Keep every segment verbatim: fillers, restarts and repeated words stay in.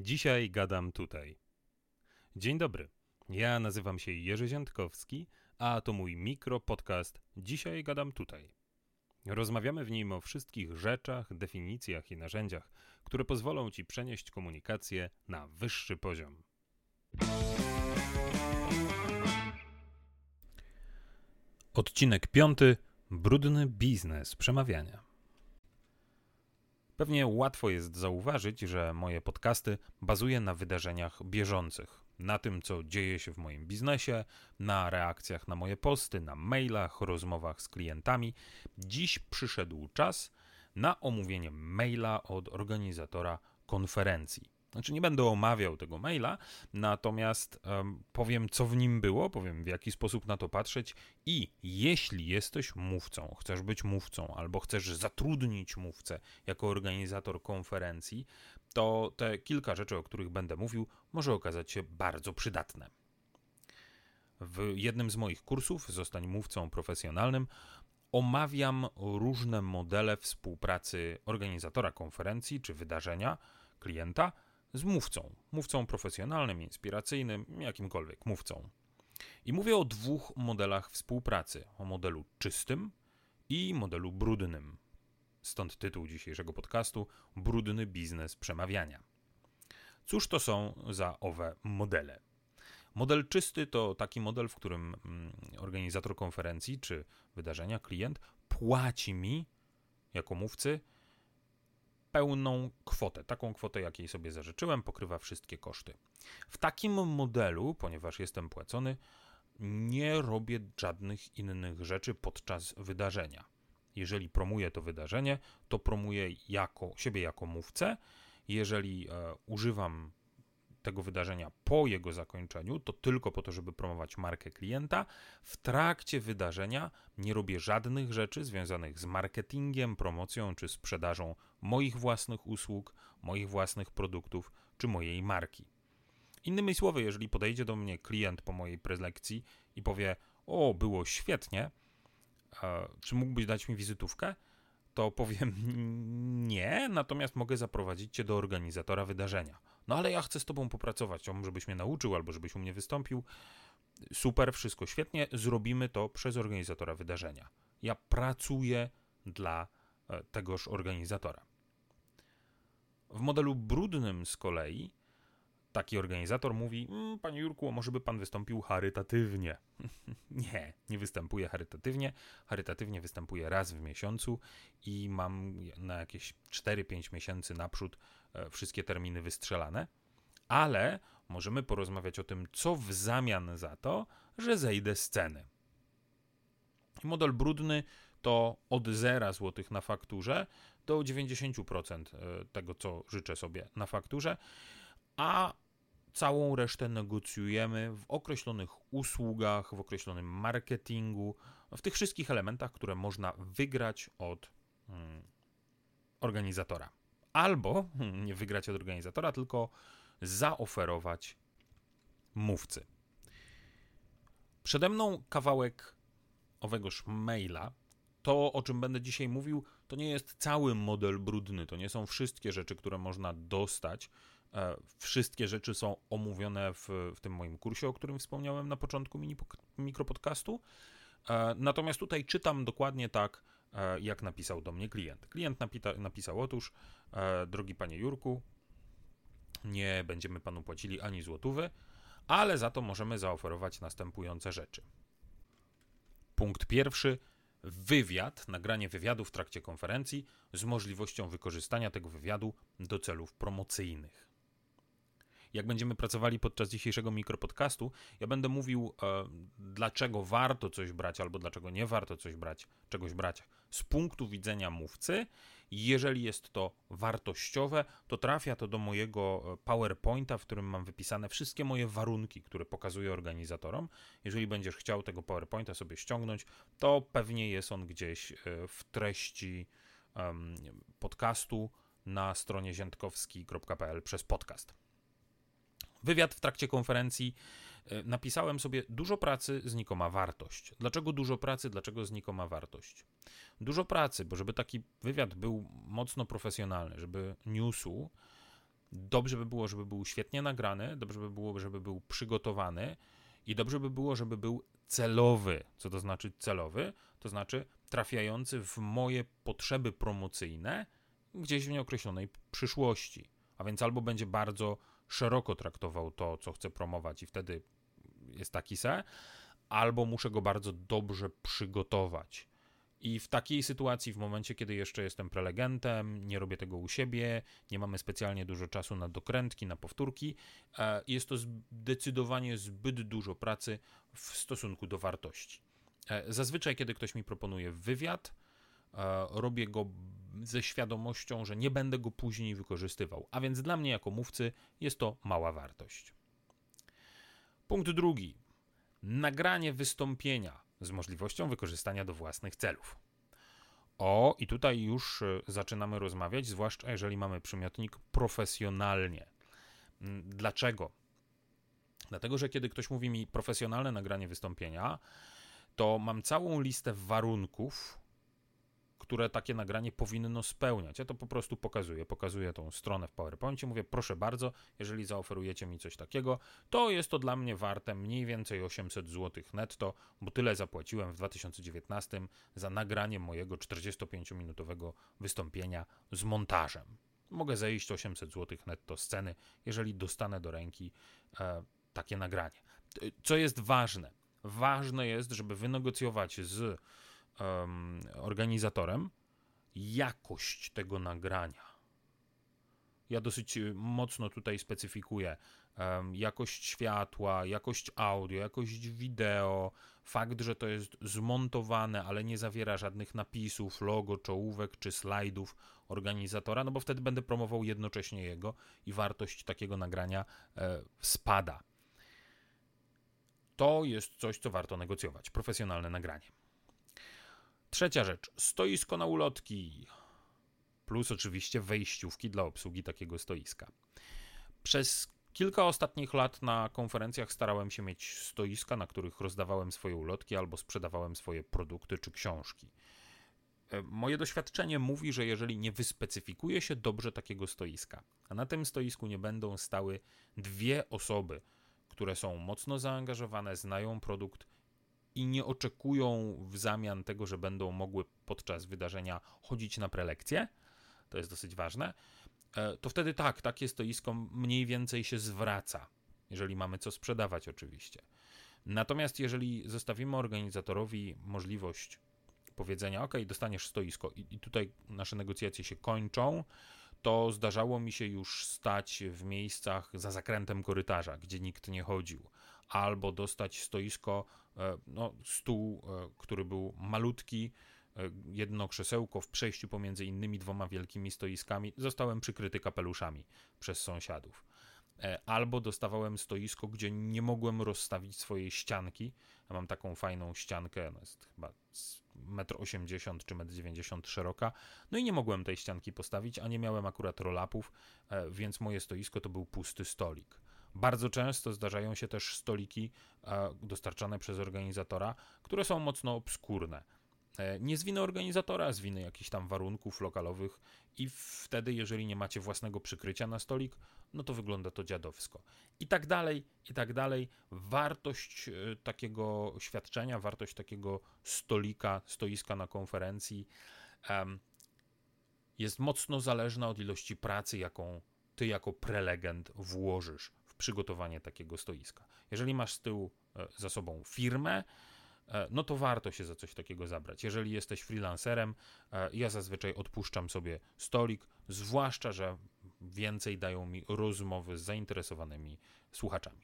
Dzisiaj gadam tutaj. Dzień dobry, ja nazywam się Jerzy Ziętkowski, a to mój mikropodcast Dzisiaj gadam tutaj. Rozmawiamy w nim o wszystkich rzeczach, definicjach i narzędziach, które pozwolą Ci przenieść komunikację na wyższy poziom. Odcinek piąty. Brudny biznes przemawiania. Pewnie łatwo jest zauważyć, że moje podcasty bazuje na wydarzeniach bieżących, na tym, co dzieje się w moim biznesie, na reakcjach na moje posty, na mailach, rozmowach z klientami. Dziś przyszedł czas na omówienie maila od organizatora konferencji. Znaczy nie będę omawiał tego maila, natomiast um, powiem, co w nim było, powiem, w jaki sposób na to patrzeć i jeśli jesteś mówcą, chcesz być mówcą albo chcesz zatrudnić mówcę jako organizator konferencji, to te kilka rzeczy, o których będę mówił, może okazać się bardzo przydatne. W jednym z moich kursów Zostań mówcą profesjonalnym omawiam różne modele współpracy organizatora konferencji czy wydarzenia, klienta, z mówcą, mówcą profesjonalnym, inspiracyjnym, jakimkolwiek mówcą. I mówię o dwóch modelach współpracy, o modelu czystym i modelu brudnym. Stąd tytuł dzisiejszego podcastu Brudny biznes przemawiania. Cóż to są za owe modele? Model czysty to taki model, w którym organizator konferencji czy wydarzenia, klient płaci mi jako mówcy pełną kwotę, taką kwotę, jakiej sobie zażyczyłem, pokrywa wszystkie koszty. W takim modelu, ponieważ jestem płacony, nie robię żadnych innych rzeczy podczas wydarzenia. Jeżeli promuję to wydarzenie, to promuję jako, siebie jako mówcę. Jeżeli e, używam tego wydarzenia po jego zakończeniu, to tylko po to, żeby promować markę klienta. W trakcie wydarzenia nie robię żadnych rzeczy związanych z marketingiem, promocją czy sprzedażą moich własnych usług, moich własnych produktów czy mojej marki. Innymi słowy, jeżeli podejdzie do mnie klient po mojej prelekcji i powie: o, było świetnie, e, czy mógłbyś dać mi wizytówkę? To powiem nie, natomiast mogę zaprowadzić Cię do organizatora wydarzenia. No ale ja chcę z Tobą popracować, o, żebyś mnie nauczył albo żebyś u mnie wystąpił. Super, wszystko świetnie, zrobimy to przez organizatora wydarzenia. Ja pracuję dla tegoż organizatora. W modelu brudnym z kolei taki organizator mówi: mmm, Panie Jurku, może by Pan wystąpił charytatywnie. Nie, nie występuję charytatywnie. Charytatywnie występuję raz w miesiącu i mam na jakieś cztery pięć miesięcy naprzód e, wszystkie terminy wystrzelane. Ale możemy porozmawiać o tym, co w zamian za to, że zejdę z sceny. Model brudny to od zera złotych na fakturze do dziewięćdziesiąt procent tego, co życzę sobie na fakturze, a całą resztę negocjujemy w określonych usługach, w określonym marketingu, w tych wszystkich elementach, które można wygrać od hmm, organizatora. Albo hmm, nie wygrać od organizatora, tylko zaoferować mówcy. Przede mną kawałek owegoż maila. To, o czym będę dzisiaj mówił, to nie jest cały model brudny, to nie są wszystkie rzeczy, które można dostać. Wszystkie rzeczy są omówione w, w tym moim kursie, o którym wspomniałem na początku mini, mikropodcastu. Natomiast tutaj czytam dokładnie tak, jak napisał do mnie klient. Klient napita, napisał: otóż, drogi panie Jurku, nie będziemy panu płacili ani złotówy, ale za to możemy zaoferować następujące rzeczy. Punkt pierwszy. Wywiad, nagranie wywiadu w trakcie konferencji z możliwością wykorzystania tego wywiadu do celów promocyjnych. Jak będziemy pracowali podczas dzisiejszego mikropodcastu, ja będę mówił, e, dlaczego warto coś brać albo dlaczego nie warto coś brać, czegoś brać z punktu widzenia mówcy. Jeżeli jest to wartościowe, to trafia to do mojego PowerPointa, w którym mam wypisane wszystkie moje warunki, które pokazuję organizatorom. Jeżeli będziesz chciał tego PowerPointa sobie ściągnąć, to pewnie jest on gdzieś w treści um, podcastu na stronie ziętkowski kropka p l przez podcast. Wywiad w trakcie konferencji. Napisałem sobie: dużo pracy, znikoma wartość. Dlaczego dużo pracy, dlaczego znikoma wartość? Dużo pracy, bo żeby taki wywiad był mocno profesjonalny, żeby niósł, Dobrze by było, żeby był świetnie nagrany, dobrze by było, żeby był przygotowany i dobrze by było, żeby był celowy. Co to znaczy celowy? To znaczy trafiający w moje potrzeby promocyjne gdzieś w nieokreślonej przyszłości. A więc albo będzie bardzo szeroko traktował to, co chcę promować i wtedy jest taki se, albo muszę go bardzo dobrze przygotować. I w takiej sytuacji, w momencie, kiedy jeszcze jestem prelegentem, nie robię tego u siebie, nie mamy specjalnie dużo czasu na dokrętki, na powtórki, jest to zdecydowanie zbyt dużo pracy w stosunku do wartości. Zazwyczaj, kiedy ktoś mi proponuje wywiad, robię go ze świadomością, że nie będę go później wykorzystywał, a więc dla mnie jako mówcy jest to mała wartość. Punkt drugi. Nagranie wystąpienia z możliwością wykorzystania do własnych celów. O, i tutaj już zaczynamy rozmawiać, zwłaszcza jeżeli mamy przymiotnik profesjonalnie. Dlaczego? Dlatego, że kiedy ktoś mówi mi profesjonalne nagranie wystąpienia, to mam całą listę warunków, które takie nagranie powinno spełniać. Ja to po prostu pokazuję. Pokazuję tą stronę w PowerPoincie. Mówię, proszę bardzo, jeżeli zaoferujecie mi coś takiego, to jest to dla mnie warte mniej więcej osiemset złotych netto, bo tyle zapłaciłem w dwa tysiące dziewiętnastym za nagranie mojego czterdziestopięciominutowego wystąpienia z montażem. Mogę zejść osiemset złotych netto z ceny, jeżeli dostanę do ręki e, takie nagranie. Co jest ważne? Ważne jest, żeby wynegocjować z Um, organizatorem jakość tego nagrania. Ja dosyć mocno tutaj specyfikuję um, jakość światła, jakość audio, jakość wideo, fakt, że to jest zmontowane, ale nie zawiera żadnych napisów, logo, czołówek czy slajdów organizatora, no bo wtedy będę promował jednocześnie jego i wartość takiego nagrania e, spada. To jest coś, co warto negocjować. Profesjonalne nagranie. Trzecia rzecz, stoisko na ulotki, plus oczywiście wejściówki dla obsługi takiego stoiska. Przez kilka ostatnich lat na konferencjach starałem się mieć stoiska, na których rozdawałem swoje ulotki albo sprzedawałem swoje produkty czy książki. Moje doświadczenie mówi, że jeżeli nie wyspecyfikuje się dobrze takiego stoiska, a na tym stoisku nie będą stały dwie osoby, które są mocno zaangażowane, znają produkt i nie oczekują w zamian tego, że będą mogły podczas wydarzenia chodzić na prelekcje, to jest dosyć ważne, to wtedy tak, takie stoisko mniej więcej się zwraca, jeżeli mamy co sprzedawać oczywiście. Natomiast jeżeli zostawimy organizatorowi możliwość powiedzenia, ok, dostaniesz stoisko i, i tutaj nasze negocjacje się kończą, to zdarzało mi się już stać w miejscach za zakrętem korytarza, gdzie nikt nie chodził, albo dostać stoisko, no, stół, który był malutki, jedno krzesełko w przejściu pomiędzy innymi dwoma wielkimi stoiskami, zostałem przykryty kapeluszami przez sąsiadów. Albo dostawałem stoisko, gdzie nie mogłem rozstawić swojej ścianki. Ja mam taką fajną ściankę, no jest chyba metr osiemdziesiąt czy metr dziewięćdziesiąt szeroka, no i nie mogłem tej ścianki postawić, a nie miałem akurat roll-upów, więc moje stoisko to był pusty stolik. Bardzo często zdarzają się też stoliki dostarczane przez organizatora, które są mocno obskurne. Nie z winy organizatora, a z winy jakichś tam warunków lokalowych i wtedy, jeżeli nie macie własnego przykrycia na stolik, no to wygląda to dziadowsko. I tak dalej, i tak dalej. Wartość takiego świadczenia, wartość takiego stolika, stoiska na konferencji um, jest mocno zależna od ilości pracy, jaką ty jako prelegent włożysz w przygotowanie takiego stoiska. Jeżeli masz z tyłu za sobą firmę, no to warto się za coś takiego zabrać. Jeżeli jesteś freelancerem, ja zazwyczaj odpuszczam sobie stolik, zwłaszcza, że więcej dają mi rozmowy z zainteresowanymi słuchaczami.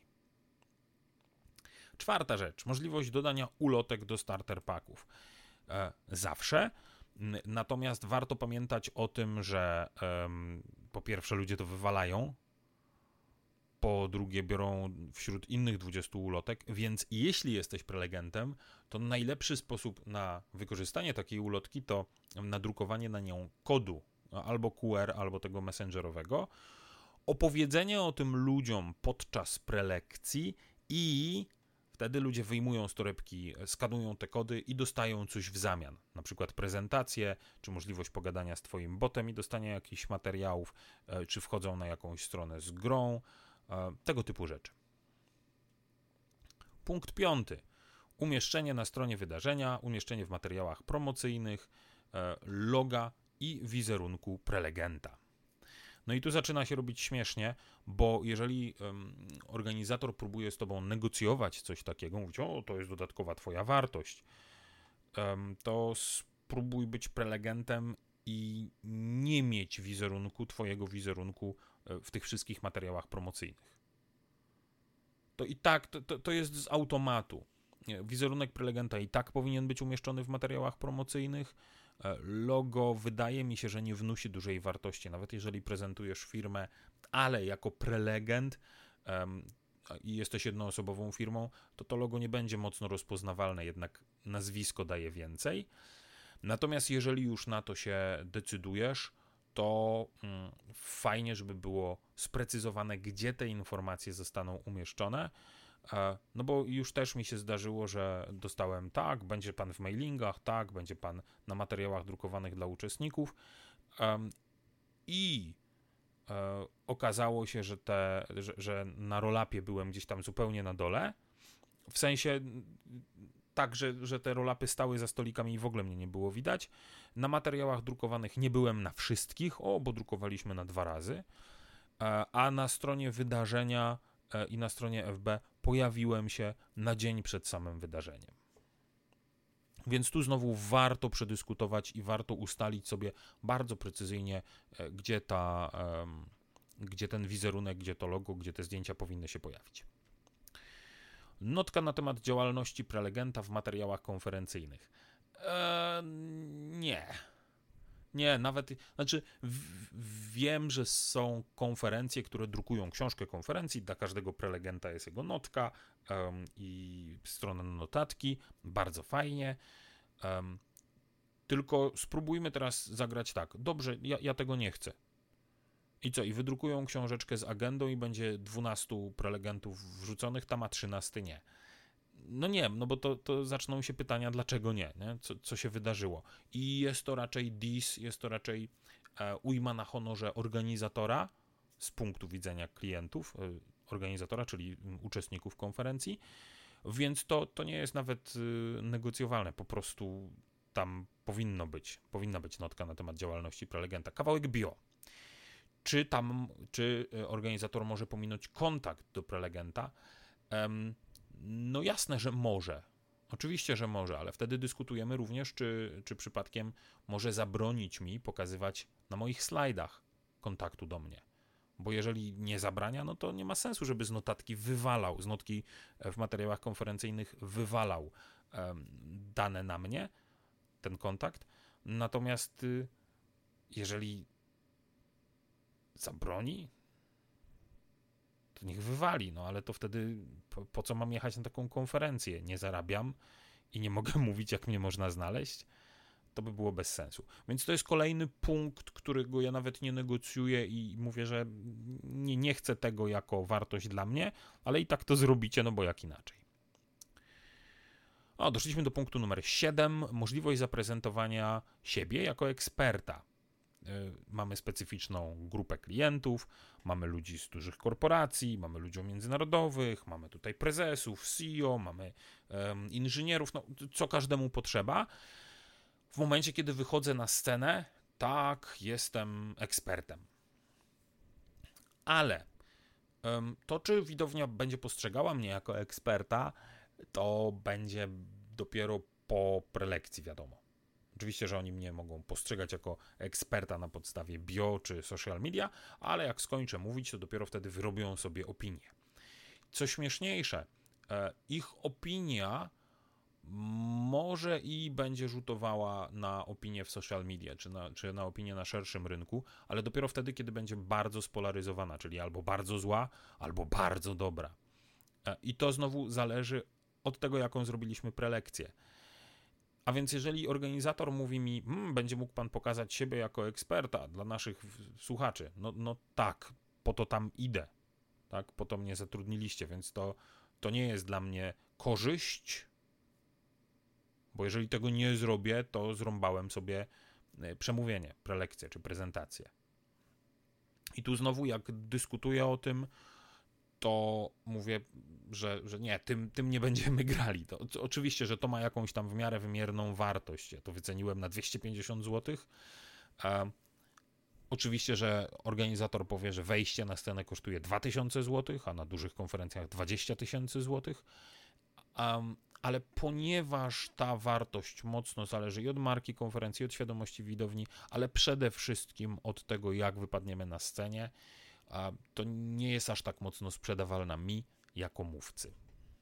Czwarta rzecz, możliwość dodania ulotek do starter packów. Zawsze, natomiast warto pamiętać o tym, że po pierwsze ludzie to wywalają, po drugie biorą wśród innych dwudziestu ulotek, więc jeśli jesteś prelegentem, to najlepszy sposób na wykorzystanie takiej ulotki to nadrukowanie na nią kodu albo Q R, albo tego messengerowego, opowiedzenie o tym ludziom podczas prelekcji i Wtedy ludzie wyjmują z torebki, skanują te kody i dostają coś w zamian. Na przykład prezentację, czy możliwość pogadania z twoim botem i dostania jakichś materiałów, czy wchodzą na jakąś stronę z grą, tego typu rzeczy. Punkt piąty. Umieszczenie na stronie wydarzenia, umieszczenie w materiałach promocyjnych, loga i wizerunku prelegenta. No i tu zaczyna się robić śmiesznie, bo jeżeli um, organizator próbuje z tobą negocjować coś takiego, mówić, o, to jest dodatkowa twoja wartość, um, to spróbuj być prelegentem i nie mieć wizerunku, twojego wizerunku w tych wszystkich materiałach promocyjnych. To i tak, to, to, to jest z automatu. Wizerunek prelegenta i tak powinien być umieszczony w materiałach promocyjnych. Logo wydaje mi się, że nie wnosi dużej wartości, nawet jeżeli prezentujesz firmę, ale jako prelegent um, i jesteś jednoosobową firmą, to to logo nie będzie mocno rozpoznawalne, jednak nazwisko daje więcej. Natomiast jeżeli już na to się decydujesz, to mm, fajnie, żeby było sprecyzowane, gdzie te informacje zostaną umieszczone. No bo już też mi się zdarzyło, że dostałem tak, będzie pan w mailingach, tak, będzie pan na materiałach drukowanych dla uczestników um, i e, okazało się, że, te, że, że na rollupie byłem gdzieś tam zupełnie na dole, w sensie tak, że, że te rollupy stały za stolikami i w ogóle mnie nie było widać. Na materiałach drukowanych nie byłem na wszystkich, o, bo drukowaliśmy na dwa razy, e, a na stronie wydarzenia i na stronie F B pojawiłem się na dzień przed samym wydarzeniem. Więc tu znowu warto przedyskutować i warto ustalić sobie bardzo precyzyjnie, gdzie, ta, gdzie ten wizerunek, gdzie to logo, gdzie te zdjęcia powinny się pojawić. Notka na temat działalności prelegenta w materiałach konferencyjnych. Eee, nie. Nie, nawet, znaczy w, wiem, że są konferencje, które drukują książkę konferencji, dla każdego prelegenta jest jego notka um, i strona na notatki, bardzo fajnie, um, tylko spróbujmy teraz zagrać tak, dobrze, ja, ja tego nie chcę. I co, i wydrukują książeczkę z agendą i będzie dwunastu prelegentów wrzuconych, tam a trzynasty nie. No nie, no bo to, to zaczną się pytania, dlaczego nie, nie? Co, co się wydarzyło. I jest to raczej dis, jest to raczej e, ujma na honorze organizatora z punktu widzenia klientów, e, organizatora, czyli m, uczestników konferencji, więc to, to nie jest nawet e, negocjowalne, po prostu tam powinno być, powinna być notka na temat działalności prelegenta. Kawałek bio. Czy tam, czy organizator może pominąć kontakt do prelegenta? Ehm, No jasne, że może. Oczywiście, że może, ale wtedy dyskutujemy również, czy, czy przypadkiem może zabronić mi pokazywać na moich slajdach kontaktu do mnie. Bo jeżeli nie zabrania, no to nie ma sensu, żeby z notatki wywalał, z notki w materiałach konferencyjnych wywalał um, dane na mnie, ten kontakt. Natomiast y, jeżeli zabroni, to niech wywali, no ale to wtedy po, po co mam jechać na taką konferencję? Nie zarabiam i nie mogę mówić, jak mnie można znaleźć. To by było bez sensu. Więc to jest kolejny punkt, którego ja nawet nie negocjuję i mówię, że nie, nie chcę tego jako wartość dla mnie, ale i tak to zrobicie, no bo jak inaczej. O, doszliśmy do punktu numer siedem. Możliwość zaprezentowania siebie jako eksperta. Mamy specyficzną grupę klientów, mamy ludzi z dużych korporacji, mamy ludzi międzynarodowych, mamy tutaj prezesów, C E O, mamy um, inżynierów, no, co każdemu potrzeba. W momencie, kiedy wychodzę na scenę, tak, jestem ekspertem. Ale um, to, czy widownia będzie postrzegała mnie jako eksperta, to będzie dopiero po prelekcji, wiadomo. Oczywiście, że oni mnie mogą postrzegać jako eksperta na podstawie bio czy social media, ale jak skończę mówić, to dopiero wtedy wyrobią sobie opinię. Co śmieszniejsze, ich opinia może i będzie rzutowała na opinię w social media, czy na, czy na opinię na szerszym rynku, ale dopiero wtedy, kiedy będzie bardzo spolaryzowana, czyli albo bardzo zła, albo bardzo dobra. I to znowu zależy od tego, jaką zrobiliśmy prelekcję. A więc jeżeli organizator mówi mi, hmm, będzie mógł pan pokazać siebie jako eksperta dla naszych słuchaczy, no, no tak, po to tam idę, tak, po to mnie zatrudniliście, więc to, to nie jest dla mnie korzyść, bo jeżeli tego nie zrobię, to zrąbałem sobie przemówienie, prelekcję czy prezentację. I tu znowu jak dyskutuję o tym, to mówię, że, że nie, tym, tym nie będziemy grali. To, to, oczywiście, że to ma jakąś tam w miarę wymierną wartość. Ja to wyceniłem na dwieście pięćdziesiąt złotych. E, oczywiście, że organizator powie, że wejście na scenę kosztuje dwa tysiące złotych, a na dużych konferencjach dwadzieścia tysięcy złotych. Um, ale ponieważ ta wartość mocno zależy i od marki konferencji, od świadomości widowni, ale przede wszystkim od tego, jak wypadniemy na scenie, to nie jest aż tak mocno sprzedawalna mi jako mówcy.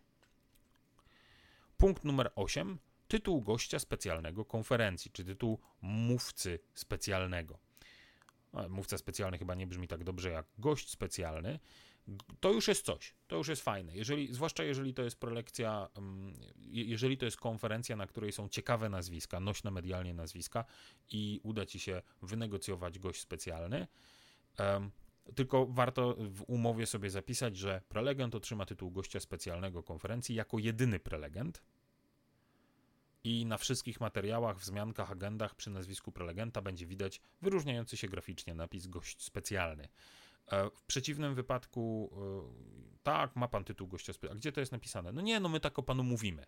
Punkt numer osiem. Tytuł gościa specjalnego konferencji, czy tytuł mówcy specjalnego. Mówca specjalny chyba nie brzmi tak dobrze jak gość specjalny. To już jest coś, to już jest fajne. Jeżeli, zwłaszcza jeżeli to jest prelekcja, jeżeli to jest konferencja, na której są ciekawe nazwiska, nośne medialnie nazwiska i uda ci się wynegocjować gość specjalny, tylko warto w umowie sobie zapisać, że prelegent otrzyma tytuł gościa specjalnego konferencji jako jedyny prelegent i na wszystkich materiałach, wzmiankach, agendach przy nazwisku prelegenta będzie widać wyróżniający się graficznie napis gość specjalny. W przeciwnym wypadku, tak, ma pan tytuł gościa specjalnego. A gdzie to jest napisane? No nie, no my tak o panu mówimy.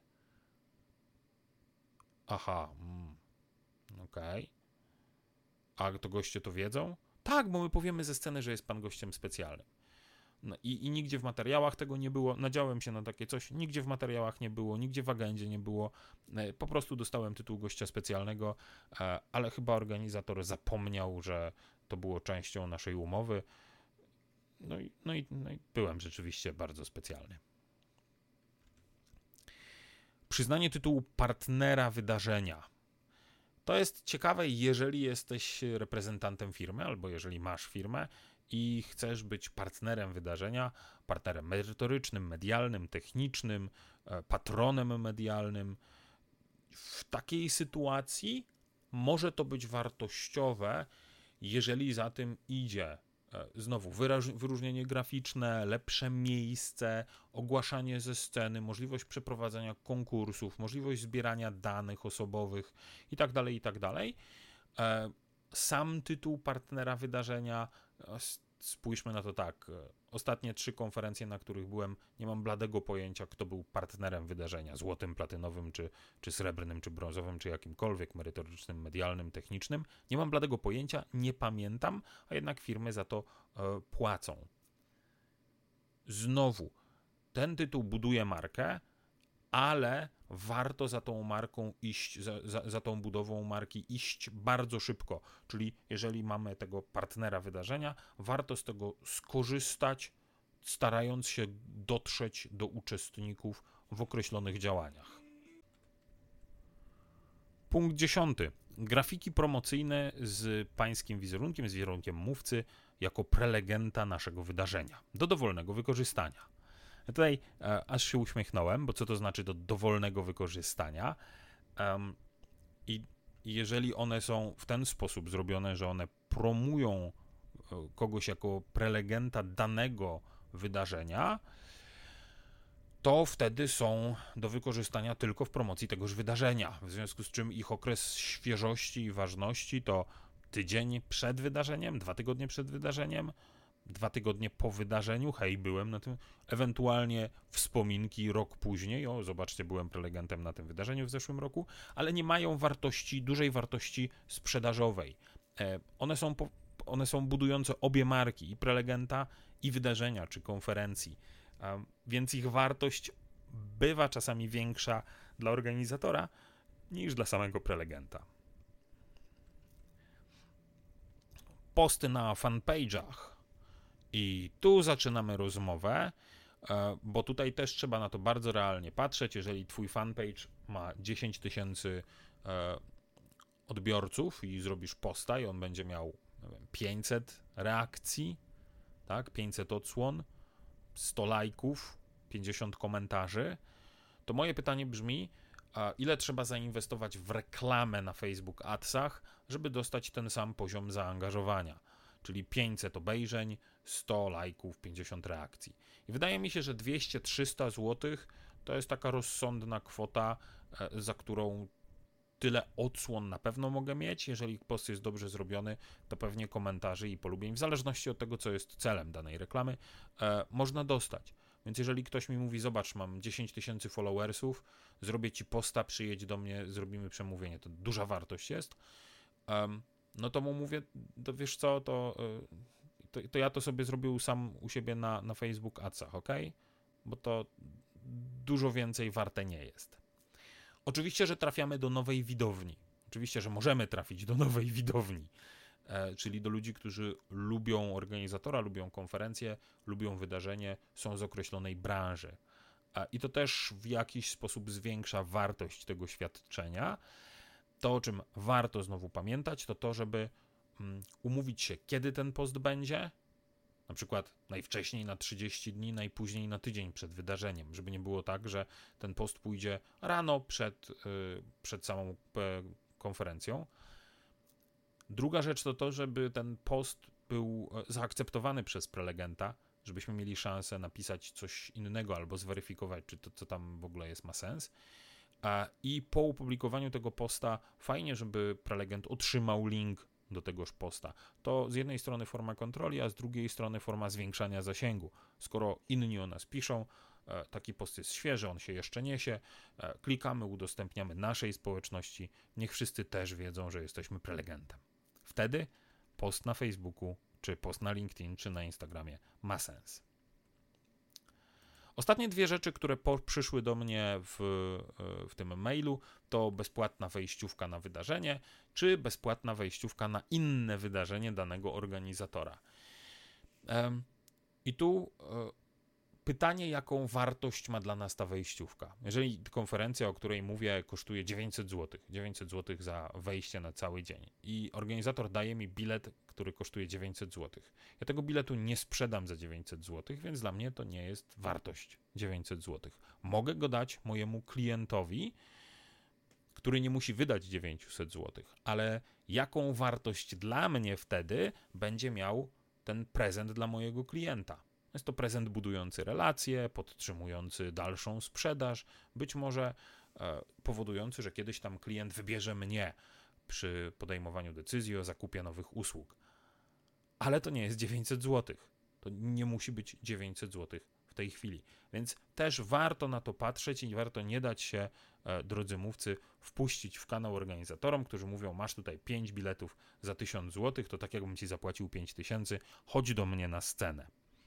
Aha, mm, okej. Okay. A to goście to wiedzą? Tak, bo my powiemy ze sceny, że jest pan gościem specjalnym. No i, i nigdzie w materiałach tego nie było. Nadziałem się na takie coś. Nigdzie w materiałach nie było, nigdzie w agendzie nie było. Po prostu dostałem tytuł gościa specjalnego, ale chyba organizator zapomniał, że to było częścią naszej umowy. No i, no i, no i byłem rzeczywiście bardzo specjalny. Przyznanie tytułu partnera wydarzenia. To jest ciekawe, jeżeli jesteś reprezentantem firmy, albo jeżeli masz firmę i chcesz być partnerem wydarzenia, partnerem merytorycznym, medialnym, technicznym, patronem medialnym. W takiej sytuacji może to być wartościowe, jeżeli za tym idzie znowu wyróżnienie graficzne, lepsze miejsce, ogłaszanie ze sceny, możliwość przeprowadzania konkursów, możliwość zbierania danych osobowych itd., itd. Sam tytuł partnera wydarzenia, spójrzmy na to tak, ostatnie trzy konferencje, na których byłem, nie mam bladego pojęcia, kto był partnerem wydarzenia, złotym, platynowym, czy, czy srebrnym, czy brązowym, czy jakimkolwiek merytorycznym, medialnym, technicznym. Nie mam bladego pojęcia, nie pamiętam, a jednak firmy za to e, płacą. Znowu, ten tytuł buduje markę, ale warto za tą marką iść, za, za, za tą budową marki iść bardzo szybko. Czyli jeżeli mamy tego partnera wydarzenia, warto z tego skorzystać, starając się dotrzeć do uczestników w określonych działaniach. Punkt dziesiąty. Grafiki promocyjne z pańskim wizerunkiem, z wizerunkiem mówcy jako prelegenta naszego wydarzenia do dowolnego wykorzystania. Tutaj e, aż się uśmiechnąłem, bo co to znaczy do dowolnego wykorzystania? Um, I jeżeli one są w ten sposób zrobione, że one promują kogoś jako prelegenta danego wydarzenia, to wtedy są do wykorzystania tylko w promocji tegoż wydarzenia. W związku z czym ich okres świeżości i ważności to tydzień przed wydarzeniem, dwa tygodnie przed wydarzeniem, dwa tygodnie po wydarzeniu, hej, byłem na tym, ewentualnie wspominki rok później, o, zobaczcie, byłem prelegentem na tym wydarzeniu w zeszłym roku, ale nie mają wartości, dużej wartości sprzedażowej. E, one są, po, one są budujące obie marki, i prelegenta, i wydarzenia, czy konferencji, e, więc ich wartość bywa czasami większa dla organizatora niż dla samego prelegenta. Posty na fanpage'ach. I tu zaczynamy rozmowę, bo tutaj też trzeba na to bardzo realnie patrzeć. Jeżeli twój fanpage ma dziesięć tysięcy odbiorców i zrobisz posta i on będzie miał, nie wiem, pięćset reakcji, tak, pięćset odsłon, sto lajków, pięćdziesiąt komentarzy, to moje pytanie brzmi, ile trzeba zainwestować w reklamę na Facebook Adsach, żeby dostać ten sam poziom zaangażowania, czyli pięćset obejrzeń, sto lajków, pięćdziesiąt reakcji. I wydaje mi się, że dwieście trzysta złotych to jest taka rozsądna kwota, za którą tyle odsłon na pewno mogę mieć. Jeżeli post jest dobrze zrobiony, to pewnie komentarzy i polubień, w zależności od tego, co jest celem danej reklamy, e, można dostać. Więc jeżeli ktoś mi mówi, zobacz, mam dziesięć tysięcy followersów, zrobię ci posta, przyjedź do mnie, zrobimy przemówienie, to duża wartość jest, um, no to mu mówię, to wiesz co, to, to, to ja to sobie zrobił sam u siebie na, na Facebook Adsach, ok? Bo to dużo więcej warte nie jest. Oczywiście, że trafiamy do nowej widowni. Oczywiście, że możemy trafić do nowej widowni, e, czyli do ludzi, którzy lubią organizatora, lubią konferencję, lubią wydarzenie, są z określonej branży. E, I to też w jakiś sposób zwiększa wartość tego świadczenia. To, o czym warto znowu pamiętać, to to, żeby mm, umówić się, kiedy ten post będzie, na przykład najwcześniej na trzydzieści dni, najpóźniej na tydzień przed wydarzeniem, żeby nie było tak, że ten post pójdzie rano przed, yy, przed samą yy, konferencją. Druga rzecz to to, żeby ten post był zaakceptowany przez prelegenta, żebyśmy mieli szansę napisać coś innego albo zweryfikować, czy to, co tam w ogóle jest, ma sens. I po opublikowaniu tego posta fajnie, żeby prelegent otrzymał link do tegoż posta. To z jednej strony forma kontroli, a z drugiej strony forma zwiększania zasięgu. Skoro inni o nas piszą, taki post jest świeży, on się jeszcze niesie, klikamy, udostępniamy naszej społeczności, niech wszyscy też wiedzą, że jesteśmy prelegentem. Wtedy post na Facebooku, czy post na LinkedIn, czy na Instagramie ma sens. Ostatnie dwie rzeczy, które po, przyszły do mnie w, w tym mailu, to bezpłatna wejściówka na wydarzenie, czy bezpłatna wejściówka na inne wydarzenie danego organizatora. Um, I tu um, pytanie, jaką wartość ma dla nas ta wejściówka. Jeżeli konferencja, o której mówię, kosztuje dziewięćset złotych, dziewięćset złotych za wejście na cały dzień i organizator daje mi bilet, który kosztuje dziewięćset złotych. Ja tego biletu nie sprzedam za dziewięćset złotych, więc dla mnie to nie jest wartość dziewięćset złotych. Mogę go dać mojemu klientowi, który nie musi wydać dziewięćset złotych, ale jaką wartość dla mnie wtedy będzie miał ten prezent dla mojego klienta? Jest to prezent budujący relacje, podtrzymujący dalszą sprzedaż, być może e, powodujący, że kiedyś tam klient wybierze mnie przy podejmowaniu decyzji o zakupie nowych usług. Ale to nie jest dziewięćset złotych. To nie musi być dziewięćset złotych w tej chwili. Więc też warto na to patrzeć i warto nie dać się, e, drodzy mówcy, wpuścić w kanał organizatorom, którzy mówią, masz tutaj pięć biletów za tysiąc złotych, to tak jakbym ci zapłacił pięć tysięcy, chodź do mnie na scenę.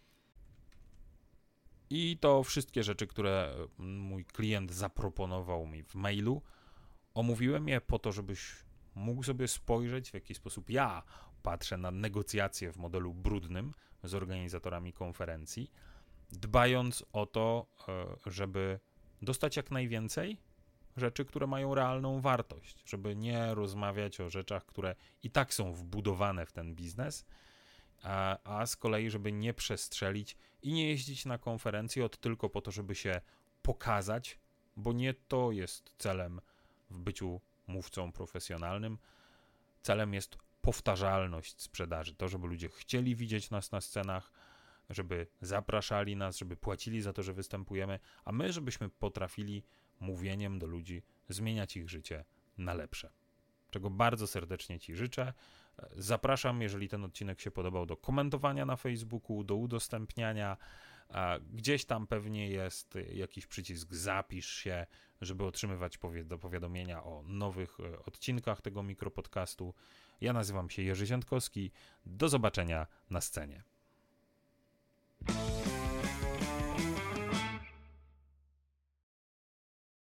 I to wszystkie rzeczy, które mój klient zaproponował mi w mailu. Omówiłem je po to, żebyś mógł sobie spojrzeć, w jaki sposób ja patrzę na negocjacje w modelu brudnym z organizatorami konferencji, dbając o to, żeby dostać jak najwięcej rzeczy, które mają realną wartość, żeby nie rozmawiać o rzeczach, które i tak są wbudowane w ten biznes, A, a z kolei, żeby nie przestrzelić i nie jeździć na konferencje od tylko po to, żeby się pokazać, bo nie to jest celem w byciu mówcą profesjonalnym. Celem jest powtarzalność sprzedaży, to, żeby ludzie chcieli widzieć nas na scenach, żeby zapraszali nas, żeby płacili za to, że występujemy, a my, żebyśmy potrafili mówieniem do ludzi zmieniać ich życie na lepsze. Czego bardzo serdecznie Ci życzę. Zapraszam, jeżeli ten odcinek się podobał, do komentowania na Facebooku, do udostępniania. Gdzieś tam pewnie jest jakiś przycisk zapisz się, żeby otrzymywać powiadomienia o nowych odcinkach tego mikropodcastu. Ja nazywam się Jerzy Ziętkowski. Do zobaczenia na scenie.